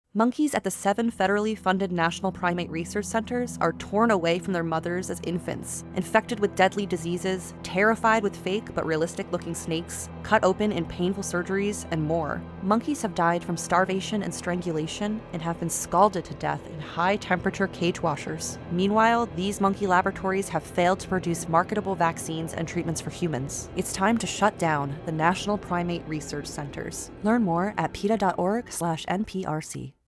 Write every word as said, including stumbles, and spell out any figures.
Monkeys at the seven federally funded National Primate Research Centers are torn away from their mothers as infants, infected with deadly diseases, terrified with fake but realistic-looking snakes, cut open in painful surgeries, and more. Monkeys have died from starvation and strangulation and have been scalded to death in high-temperature cage washers. Meanwhile, these monkey laboratories have failed to produce marketable vaccines and treatments for humans. It's time to shut down the National Primate Research Centers. Learn more at PETA dot org slash N P R C.